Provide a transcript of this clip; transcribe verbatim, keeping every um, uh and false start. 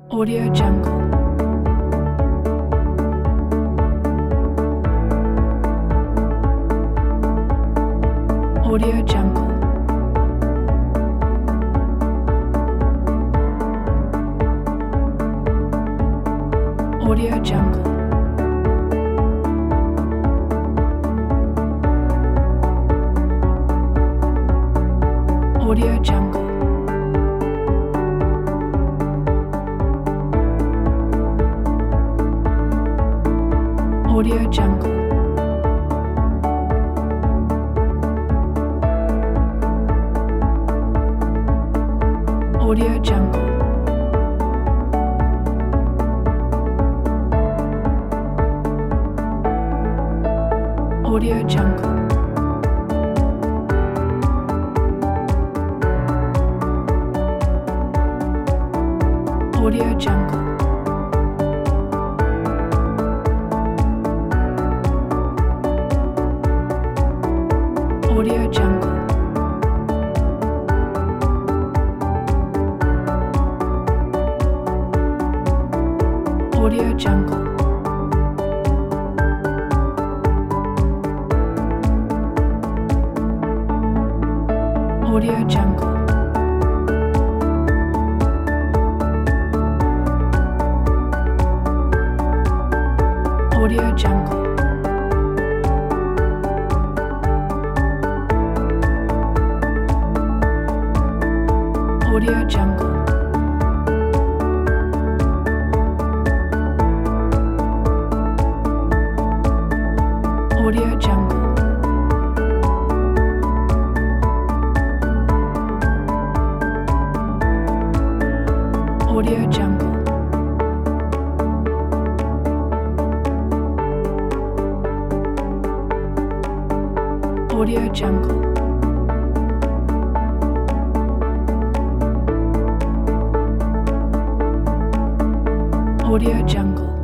Audio Jungle. Audio Jungle. Audio Jungle. Audio Jungle. Audio Jungle. Audio Jungle. Audio Jungle. Audio Jungle. Audio Jungle. Audio Jungle. Audio Jungle. Audio Jungle. Audio Jungle. Audio Jungle. Audio Jungle. Audio Jungle. Audio Jungle.